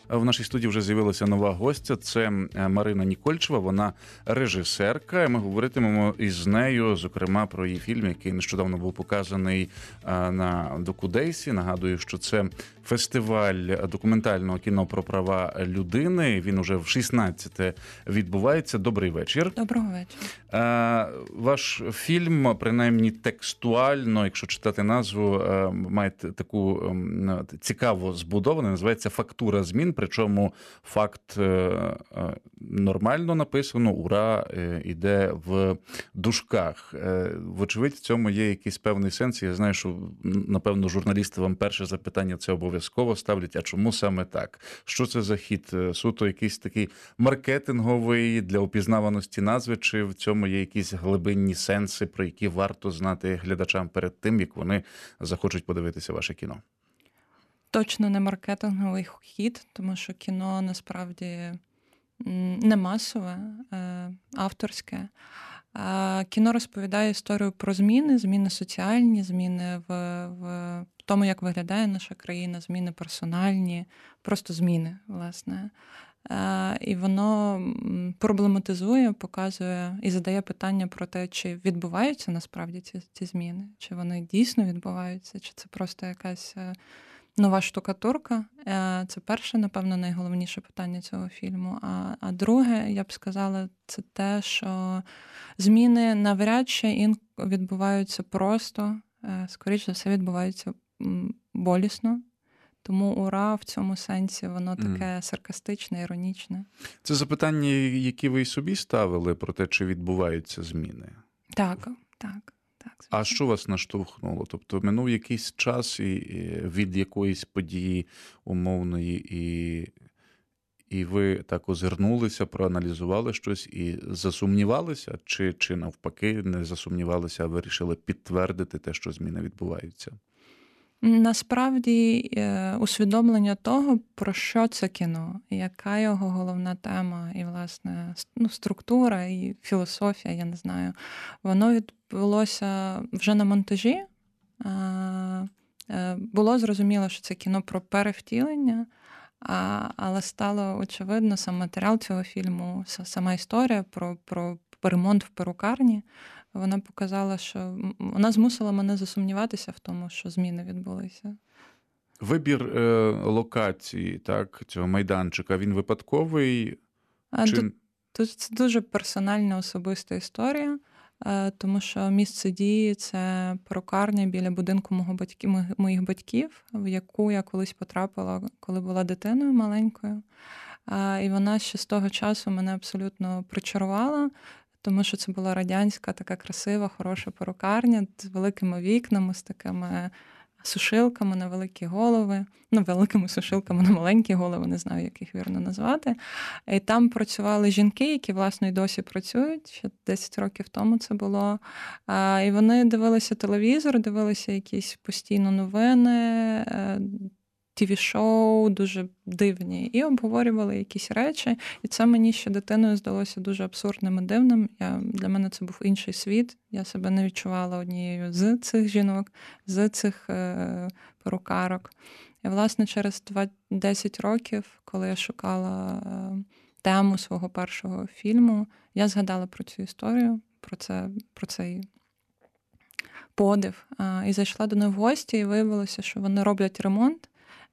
В нашій студії вже з'явилася нова гостя. Це Марина Нікольчева, вона режисерка. Ми говоритимемо із нею, зокрема, про її фільм, який нещодавно був показаний на Докудейсі. Нагадую, що це фестиваль документального кіно про права людини. Він уже в 16-те відбувається. Добрий вечір. Доброго вечора. Ваш фільм, принаймні текстуально, якщо читати назву, має таку цікаво збудовану, називається «Фактура змін», причому факт нормально написано, ура, іде в дужках. Вочевидь, в цьому є якийсь певний сенс. Я знаю, що, напевно, журналісти вам перше запитання це обов'язково ставлять, а чому саме так? Що це за хід? Суто якийсь такий маркетинговий для упізнаваності назви, чи в цьому є якісь глибинні сенси, про які варто знати глядачам перед тим, як вони захочуть подивитися ваше кіно? Точно не маркетинговий хід, тому що кіно насправді не масове, авторське. Кіно розповідає історію про зміни соціальні, зміни в тому, як виглядає наша країна, зміни персональні, просто зміни, власне. І воно проблематизує, показує і задає питання про те, чи відбуваються насправді ці зміни, чи вони дійсно відбуваються, чи це просто якась нова штукатурка. Це перше, напевно, найголовніше питання цього фільму. А друге, я б сказала, це те, що зміни навряд чи відбуваються просто, скоріш за все, відбуваються болісно. Тому «Ура» в цьому сенсі, воно таке саркастичне, іронічне. Це запитання, які ви і собі ставили про те, чи відбуваються зміни? Так. А що вас наштовхнуло? Тобто минув якийсь час від якоїсь події умовної, і ви так озирнулися, проаналізували щось і засумнівалися? Чи навпаки не засумнівалися, а вирішили підтвердити те, що зміни відбуваються? Насправді усвідомлення того, про що це кіно, яка його головна тема і, власне, структура і філософія, я не знаю, воно відбулося вже на монтажі. Було зрозуміло, що це кіно про перевтілення, але стало очевидно сам матеріал цього фільму, сама історія про ремонт в перукарні. Вона показала, що вона змусила мене засумніватися в тому, що зміни відбулися. Вибір локації, так, цього майданчика, він випадковий? Це дуже персональна, особиста історія, тому що місце дії – це перукарня біля будинку моїх батьків, в яку я колись потрапила, коли була дитиною маленькою. І вона ще з того часу мене абсолютно причарувала, тому що це була радянська, така красива, хороша перукарня з великими вікнами, з такими сушилками на великі голови. Великими сушилками на маленькі голови, не знаю, як їх вірно назвати. І там працювали жінки, які, власне, і досі працюють. Ще 10 років тому це було. І вони дивилися телевізор, дивилися якісь постійно новини, ТВ-шоу дуже дивні, і обговорювали якісь речі. І це мені ще дитиною здалося дуже абсурдним і дивним. Для мене це був інший світ. Я себе не відчувала однією з цих жінок, з цих перукарок. І, власне, через 10 років, коли я шукала тему свого першого фільму, я згадала про цю історію, про цей подив. І зайшла до них в гості, і виявилося, що вони роблять ремонт,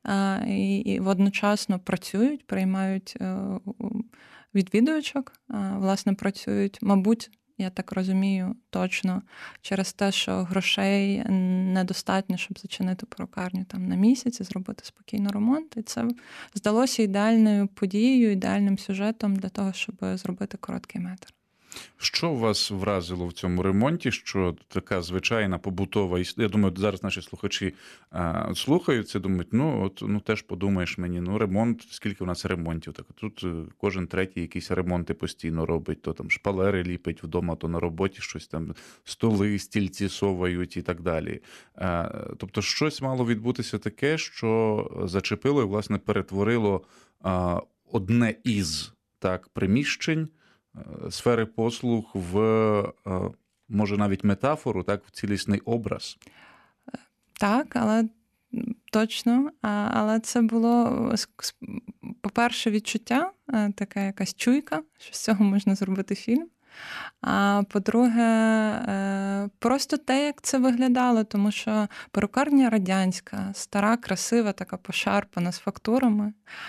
і водночасно працюють, приймають відвідувачок, власне, працюють, мабуть, я так розумію точно, через те, що грошей недостатньо, щоб зачинити перукарню там на місяць і зробити спокійно ремонт. І це здалося ідеальною подією, ідеальним сюжетом для того, щоб зробити короткий метр. Що вас вразило в цьому ремонті, що така звичайна побутова історія? Я думаю, зараз наші слухачі слухають це, думають, теж подумаєш мені, ремонт, скільки у нас ремонтів? Так, тут кожен третій якісь ремонти постійно робить, то там шпалери ліпить вдома, то на роботі щось там, столи, стільці совають і так далі. Тобто щось мало відбутися таке, що зачепило і, власне, перетворило одне із приміщень, сфери послуг в, може, навіть метафору, в цілісний образ. Так, але точно. Але це було, по-перше, відчуття, така якась чуйка, що з цього можна зробити фільм. А по-друге, просто те, як це виглядало, тому що перукарня радянська, стара, красива, така пошарпана з фактурами.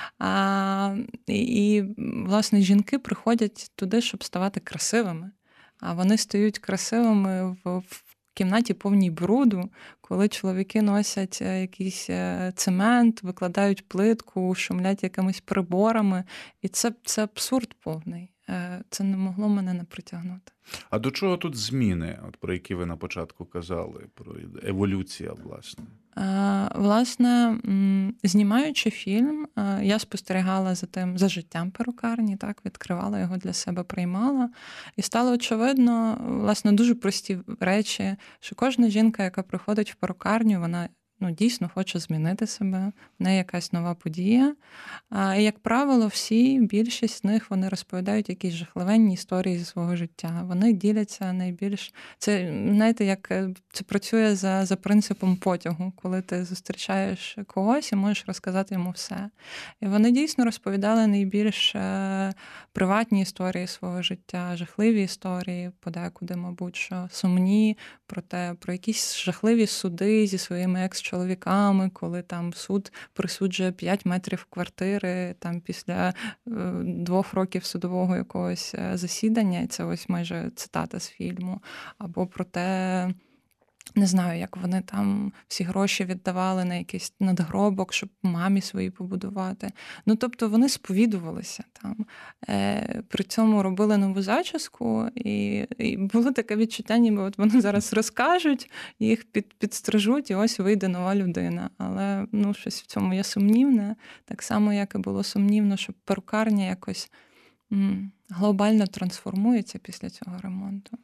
І, власне, жінки приходять туди, щоб ставати красивими. А вони стають красивими в кімнаті повній бруду, коли чоловіки носять якийсь цемент, викладають плитку, шумлять якимись приборами. І це абсурд повний. Це не могло мене не притягнути. А до чого тут зміни, от про які ви на початку казали, про еволюція, власне? Власне, знімаючи фільм, я спостерігала за життям перукарні, так, відкривала його для себе, приймала. І стало очевидно, власне, дуже прості речі, що кожна жінка, яка приходить в перукарню, вона дійсно хоче змінити себе, в неї якась нова подія. І, як правило, більшість з них, вони розповідають якісь жахливенні історії зі свого життя. Вони діляться найбільш... Це, знаєте, як це працює за принципом потягу, коли ти зустрічаєш когось і можеш розказати йому все. І вони дійсно розповідали найбільш приватні історії свого життя, жахливі історії, подекуди, мабуть, що сумні, про якісь жахливі суди зі своїми екс-чоловіками, коли там суд присуджує 5 метрів квартири там після 2 років судового якогось засідання, і це ось майже цитата з фільму, або про те, не знаю, як вони там всі гроші віддавали на якийсь надгробок, щоб мамі своїй побудувати. Тобто вони сповідувалися там. При цьому робили нову зачіску, і було таке відчуття, ніби от вони зараз розкажуть, їх підстрижуть, і ось вийде нова людина. Але щось в цьому є сумнівне. Так само, як і було сумнівно, що перукарня якось глобально трансформується після цього ремонту.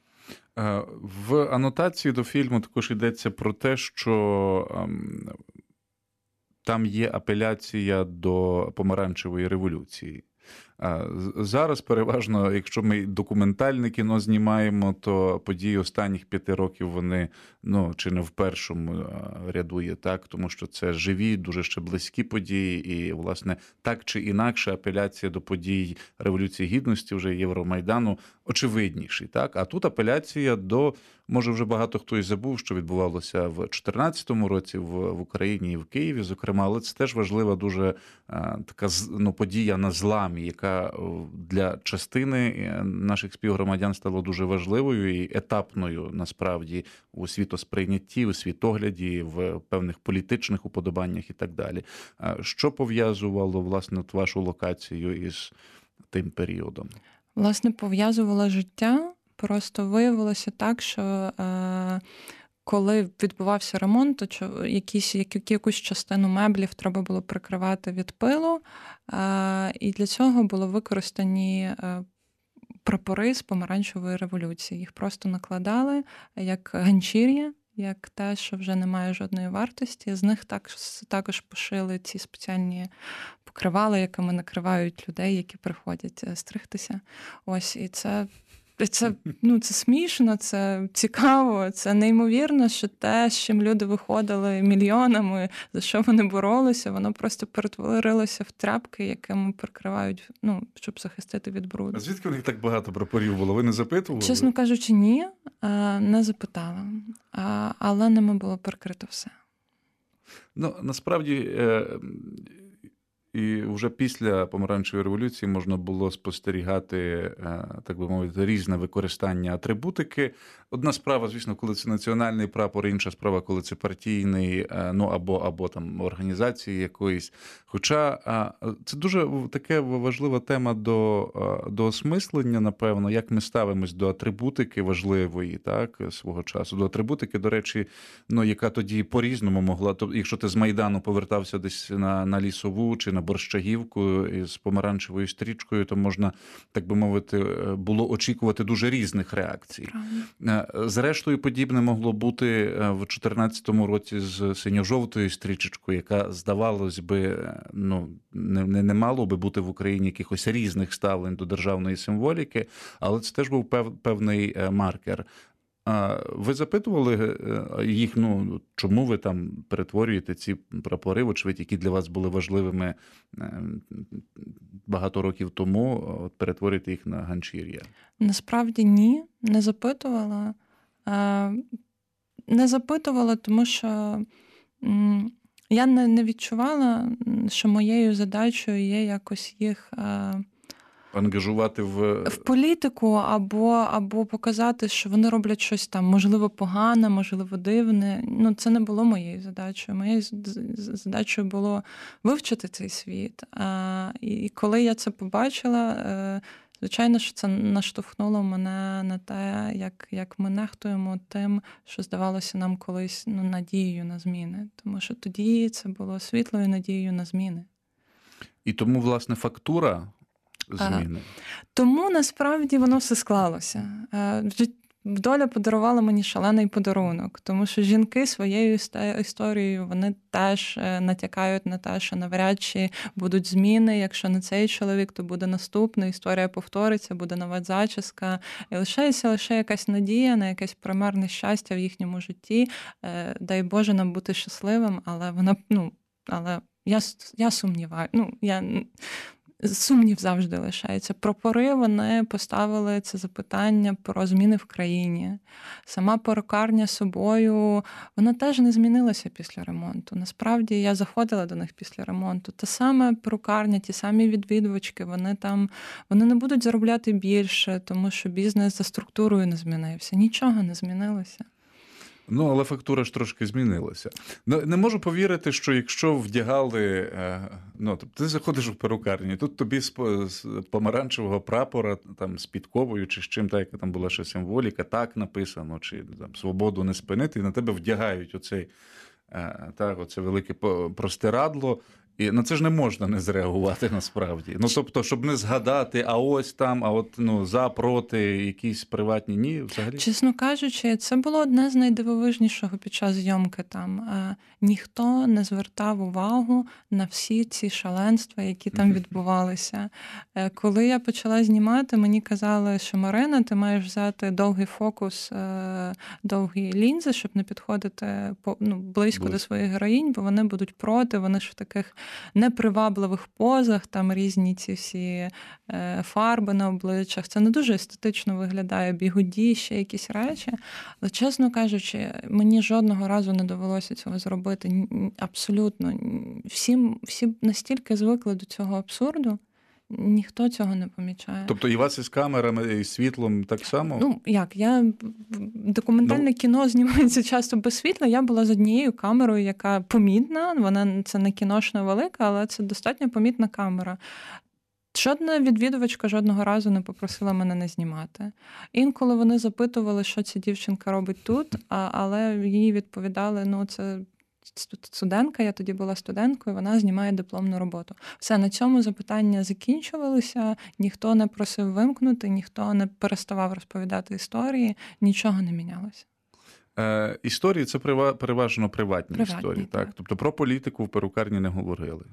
В анотації до фільму також йдеться про те, що там є апеляція до помаранчевої революції. Зараз переважно, якщо ми документальне кіно знімаємо, то події останніх 5 років, вони, чи не в першому ряду є, так, тому що це живі, дуже ще близькі події, і, власне, так чи інакше апеляція до подій Революції Гідності, вже Євромайдану, очевидніші, так, а тут апеляція до, може вже багато хто і забув, що відбувалося в 2014 році в Україні і в Києві, зокрема, але це теж важлива дуже така подія на зламі, яка для частини наших співгромадян стало дуже важливою і етапною, насправді, у світосприйнятті, у світогляді, в певних політичних уподобаннях і так далі. Що пов'язувало, власне, вашу локацію із тим періодом? Власне, пов'язувало життя. Просто виявилося так, що коли відбувався ремонт, то якусь частину меблів треба було прикривати від пилу, і для цього було використані прапори з помаранчевої революції. Їх просто накладали як ганчір'я, як те, що вже не має жодної вартості. З них також пошили ці спеціальні покривала, якими накривають людей, які приходять стригтися. Ось, і це смішно, це цікаво, це неймовірно, що те, з чим люди виходили мільйонами, за що вони боролися, воно просто перетворилося в тряпки, якими прикривають, щоб захистити від бруду. А звідки у них так багато прапорів було? Ви не запитували? Чесно кажучи, ні, не запитала. Але ними було прикрито все. Насправді, і вже після помаранчевої революції можна було спостерігати, так би мовити, різне використання атрибутики. Одна справа, звісно, коли це національний прапор, інша справа, коли це партійний, або там організації якоїсь. Хоча це дуже така важлива тема до осмислення, напевно, як ми ставимось до атрибутики важливої, так, свого часу. До атрибутики, до речі, яка тоді по-різному могла, якщо ти з Майдану повертався десь на Лісову чи на Борщагівку із помаранчевою стрічкою, то можна, так би мовити, було очікувати дуже різних реакцій. Зрештою, подібне могло бути в 2014 році з синьо-жовтою стрічечкою, яка, здавалось би, не мало би бути в Україні якихось різних ставлень до державної символіки, але це теж був певний маркер. А ви запитували їх, чому ви там перетворюєте ці прапори, вочевидь, які для вас були важливими багато років тому, перетворюєте їх на ганчір'я? Насправді ні, не запитувала. Не запитувала, тому що я не відчувала, що моєю задачею є якось їх ангажувати в політику або показати, що вони роблять щось там, можливо, погане, можливо, дивне. Це не було моєю задачею. Моєю задачею було вивчити цей світ. І коли я це побачила, звичайно, що це наштовхнуло мене на те, як ми нехтуємо тим, що здавалося нам колись надією на зміни. Тому що тоді це було світлою надією на зміни. І тому, власне, фактура зміни. Тому, насправді, воно все склалося. Доля подарувала мені шалений подарунок, тому що жінки своєю історією, вони теж натякають на те, що навряд чи будуть зміни, якщо не цей чоловік, то буде наступний, історія повториться, буде нова зачіска. І лишається лише якась надія на якесь примарне щастя в їхньому житті. Дай Боже нам бути щасливим, але вона, але я сумніваю, сумнів завжди лишається. Прапори, вони поставили це запитання про зміни в країні. Сама перукарня собою, вона теж не змінилася після ремонту. Насправді, я заходила до них після ремонту. Та саме перукарня, ті самі відвідувачки, вони не будуть заробляти більше, тому що бізнес за структурою не змінився. Нічого не змінилося. Але фактура ж трошки змінилася. Не можу повірити, що якщо вдягали... ти заходиш в перукарню, тут тобі з помаранчевого прапора, там, з підковою, чи з чим, яка там була ще символіка, так написано, чи там, свободу не спинити, і на тебе вдягають оце велике простирадло. І на це ж не можна не зреагувати насправді. Тобто, щоб не згадати, а ось там, за, проти, якісь приватні, ні, взагалі. Чесно кажучи, це було одне з найдивовижнішого під час зйомки там. Ніхто не звертав увагу на всі ці шаленства, які там відбувалися. Коли я почала знімати, мені казали, що Марина, ти маєш взяти довгий фокус, довгі лінзи, щоб не підходити близько до своїх героїнь, бо вони будуть проти, вони ж в таких непривабливих позах, там різні ці всі фарби на обличчях. Це не дуже естетично виглядає, бігуді, ще якісь речі. Але, чесно кажучи, мені жодного разу не довелося цього зробити. Абсолютно. Всі настільки звикли до цього абсурду, ніхто цього не помічає. Тобто і вас із камерами, і світлом так само? Документальне кіно знімається часто без світла. Я була з однією камерою, яка помітна. Вона це не кіношна велика, але це достатньо помітна камера. Жодна відвідувачка жодного разу не попросила мене не знімати. Інколи вони запитували, що ця дівчинка робить тут, але їй відповідали, це студентка, я тоді була студенткою, вона знімає дипломну роботу. Все, на цьому запитання закінчувалися, ніхто не просив вимкнути, ніхто не переставав розповідати історії, нічого не мінялося. Історії – це переважно приватні історії, так? Тобто про політику в перукарні не говорили.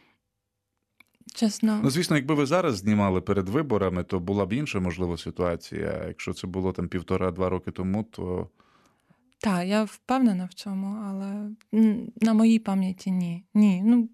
Чесно. Звісно, якби ви зараз знімали перед виборами, то була б інша, можливо, ситуація. А якщо це було там 1,5-2 роки тому, то... Так, я впевнена в цьому, але на моїй пам'яті ні. Ні.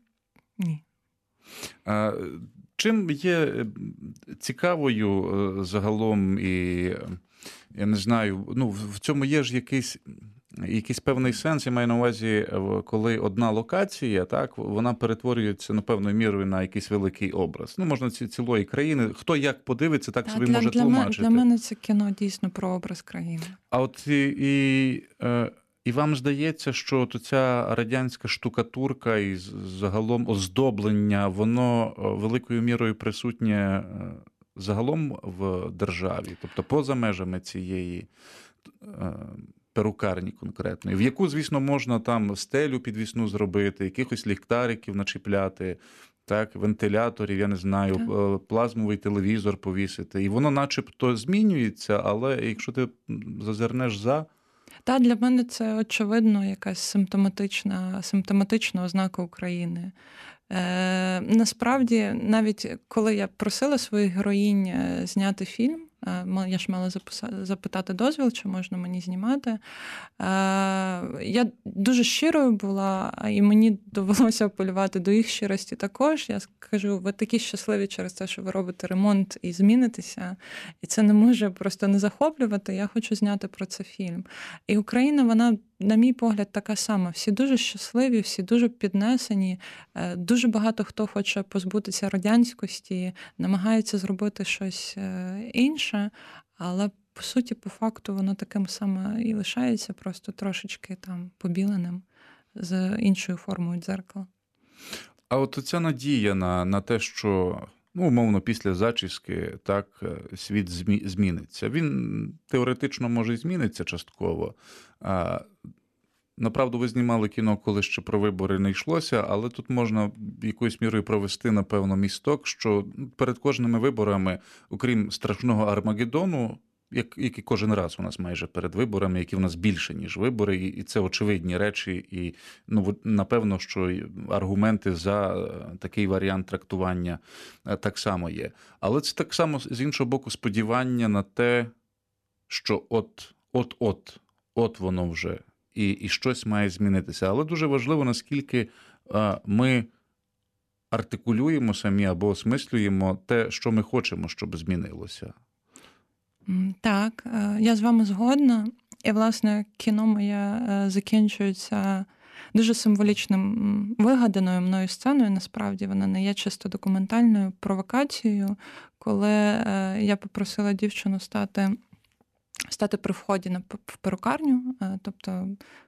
Чим є цікавою загалом і, я не знаю, в цьому є ж якийсь певний сенс, я маю на увазі, коли одна локація, так, вона перетворюється, певною мірою на якийсь великий образ. Можна цілої країни. Хто як подивиться, так собі може тлумачити. Для мене це кіно дійсно про образ країни. А от і вам здається, що ця радянська штукатурка і загалом оздоблення, воно великою мірою присутнє загалом в державі, тобто поза межами цієї перукарні конкретної, в яку, звісно, можна там стелю підвісну зробити, якихось ліхтариків начіпляти, так, вентиляторів, я не знаю, плазмовий телевізор повісити. І воно начебто змінюється, але якщо ти зазирнеш за... Так, для мене це, очевидно, якась симптоматична ознака України. Насправді, навіть коли я просила своїх героїнь зняти фільм, Я ж мала запитати дозвіл, чи можна мені знімати. Я дуже щирою була, і мені довелося апелювати до їх щирості також. Я кажу, ви такі щасливі через те, що ви робите ремонт і змінитеся. І це не може просто не захоплювати. Я хочу зняти про це фільм. І Україна, вона, на мій погляд, така сама. Всі дуже щасливі, всі дуже піднесені. Дуже багато хто хоче позбутися радянськості, намагається зробити щось інше, але по суті, по факту, воно таким саме і лишається, просто трошечки там побіленим з іншою формою дзеркала. А от ця надія на те, що, умовно, після зачіски так світ зміниться. Він теоретично, може, і зміниться частково. Направду, ви знімали кіно, коли ще про вибори не йшлося, але тут можна якоюсь мірою провести, напевно, місток, що перед кожними виборами, окрім страшного Армагеддону, як і кожен раз у нас майже перед виборами, які в нас більше, ніж вибори, і це очевидні речі, і напевно, що аргументи за такий варіант трактування так само є. Але це так само, з іншого боку, сподівання на те, що от воно вже, і щось має змінитися. Але дуже важливо, наскільки ми артикулюємо самі або осмислюємо те, що ми хочемо, щоб змінилося. Так, я з вами згодна. І, власне, кіно моє закінчується дуже символічним, вигаданою мною сценою. Насправді, вона не є чисто документальною провокацією, коли я попросила дівчину стати при вході в перукарню, тобто,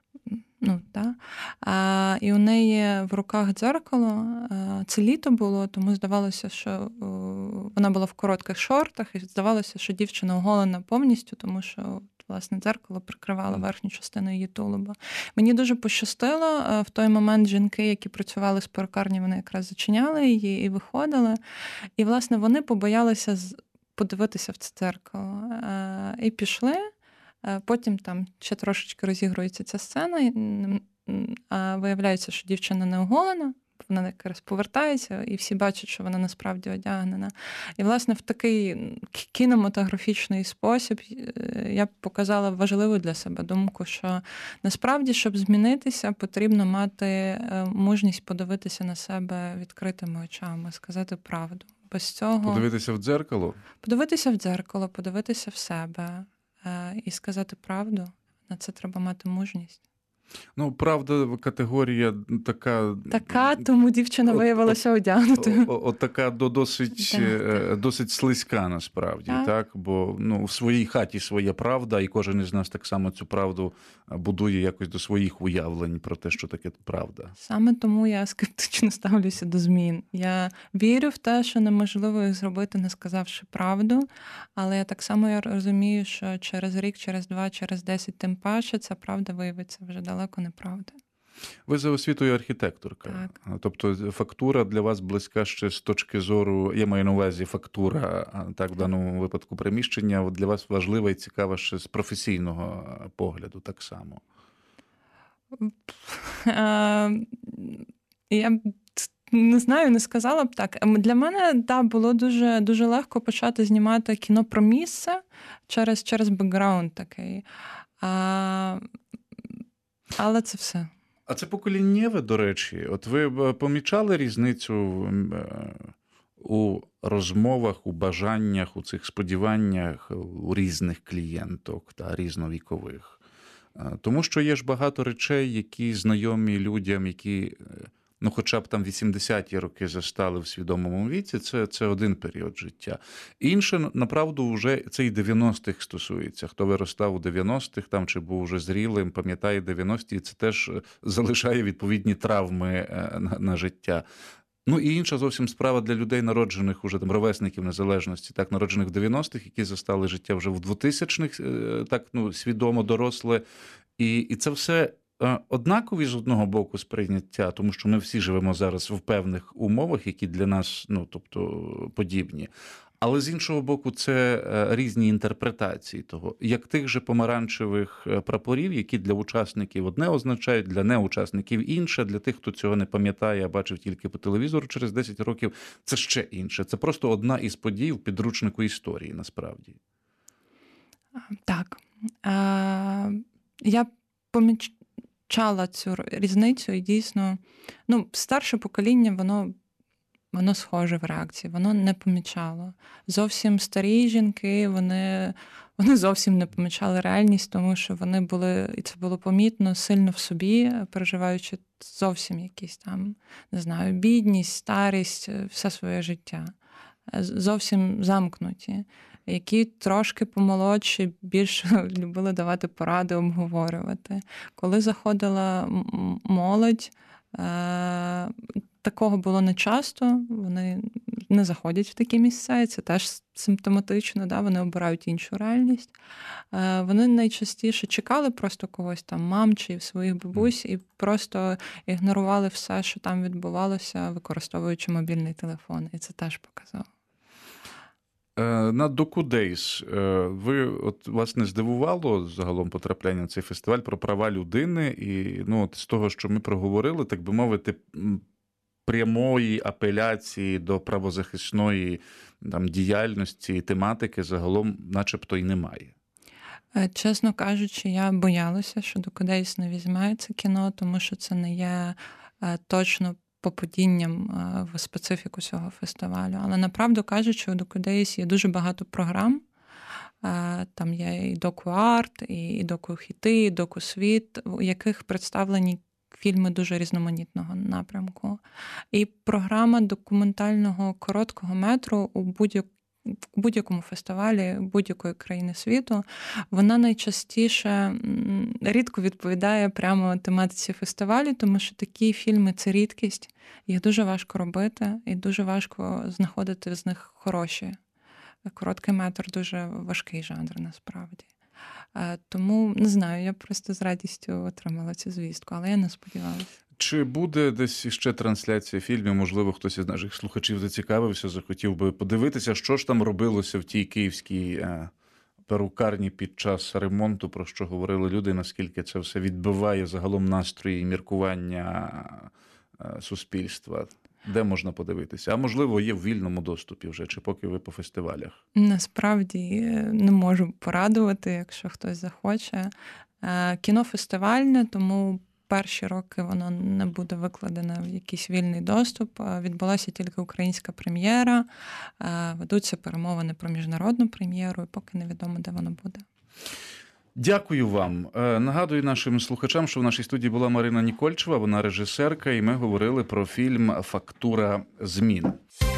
і у неї в руках дзеркало. Це літо було, тому здавалося, що вона була в коротких шортах, і здавалося, що дівчина оголена повністю, тому що, власне, дзеркало прикривало верхню частину її тулуба. Мені дуже пощастило. В той момент жінки, які працювали з перукарні, вони якраз зачиняли її і виходили. І, власне, вони побоялися подивитися в це дзеркало. І пішли. Потім там ще трошечки розігрується ця сцена, а виявляється, що дівчина не оголена, вона якраз повертається, і всі бачать, що вона насправді одягнена. І, власне, в такий кінематографічний спосіб я показала важливу для себе думку, що насправді, щоб змінитися, потрібно мати мужність подивитися на себе відкритими очами, сказати правду. Без цього... Подивитися в дзеркало? Подивитися в дзеркало, подивитися в себе і сказати правду. На це треба мати мужність. Правда, категорія така, тому дівчина виявилася одягнутою. Така досить слизька, насправді, так? Бо в своїй хаті своя правда, і кожен із нас так само цю правду будує якось до своїх уявлень про те, що таке правда. Саме тому я скептично ставлюся до змін. Я вірю в те, що неможливо їх зробити, не сказавши правду, але я так само розумію, що через рік, через 2, через 10, тим паче, ця правда виявиться вже далеко неправда. Ви за освітою архітекторка. Так. Тобто фактура для вас близька ще з точки зору, я маю на увазі фактура, так, в даному випадку приміщення, для вас важлива і цікава ще з професійного погляду так само. Я не знаю, не сказала б так. Для мене, було дуже, дуже легко почати знімати кіно про місце через бекграунд такий. Але це все. А це поколіннєве, до речі. От ви помічали різницю у розмовах, у бажаннях, у цих сподіваннях у різних клієнток та різновікових? Тому що є ж багато речей, які знайомі людям, які, хоча б там 80-ті роки застали в свідомому віці, це один період життя. Інше, направду, вже це і 90-х стосується. Хто виростав у 90-х, там, чи був уже зрілим, пам'ятає 90-ті, це теж залишає відповідні травми на життя. І інша зовсім справа для людей, народжених уже там ровесників незалежності, так, народжених в 90-х, які застали життя вже в 2000-х, так, свідомо доросле. І це все однакові з одного боку сприйняття, тому що ми всі живемо зараз в певних умовах, які для нас, подібні. Але з іншого боку, це різні інтерпретації того. Як тих же помаранчевих прапорів, які для учасників одне означають, для неучасників інше, для тих, хто цього не пам'ятає, а бачив тільки по телевізору через 10 років, це ще інше. Це просто одна із подій в підручнику історії, насправді. Так. Я помічала цю різницю, і дійсно, старше покоління, воно схоже в реакції, воно не помічало. Зовсім старі жінки, вони зовсім не помічали реальність, тому що вони були, і це було помітно, сильно в собі, переживаючи зовсім якісь там, не знаю, бідність, старість, все своє життя. Зовсім замкнуті, які трошки помолодші, більш любили давати поради, обговорювати. Коли заходила молодь, такого було не часто, вони не заходять в такі місця, і це теж симптоматично, да? Вони обирають іншу реальність. Вони найчастіше чекали просто когось там, мам чи своїх бабусь, і просто ігнорували все, що там відбувалося, використовуючи мобільний телефон. І це теж показало. На DocuDays вас не здивувало загалом потрапляння на цей фестиваль про права людини? І з того, що ми проговорили, так би мовити, прямої апеляції до правозахисної діяльності і тематики загалом начебто і немає. Чесно кажучи, я боялася, що DocuDays не візьме це кіно, тому що це не є точно попадінням в специфіку цього фестивалю. Але направду кажучи, у DocuDays є дуже багато програм. Там є і доку-арт, і доку-хіти, і доку-світ, у яких представлені фільми дуже різноманітного напрямку. І програма документального короткого метру у будь-якому фестивалі будь-якої країни світу, вона найчастіше рідко відповідає прямо тематиці фестивалю, тому що такі фільми – це рідкість, їх дуже важко робити і дуже важко знаходити з них хороші. Короткий метр – дуже важкий жанр, насправді. Тому, не знаю, я просто з радістю отримала цю звістку, але я не сподівалася. Чи буде десь ще трансляція фільмів? Можливо, хтось із наших слухачів зацікавився, захотів би подивитися, що ж там робилося в тій київській перукарні під час ремонту, про що говорили люди, наскільки це все відбиває загалом настрої і міркування суспільства. Де можна подивитися? А можливо, є в вільному доступі вже, чи поки ви по фестивалях? Насправді не можу порадувати, якщо хтось захоче. Кіно фестивальне, тому перші роки воно не буде викладене в якийсь вільний доступ. Відбулася тільки українська прем'єра, ведуться перемовини про міжнародну прем'єру, і поки невідомо, де воно буде. Дякую вам. Нагадую нашим слухачам, що в нашій студії була Марина Нікольчева, вона режисерка, і ми говорили про фільм «Фактура змін».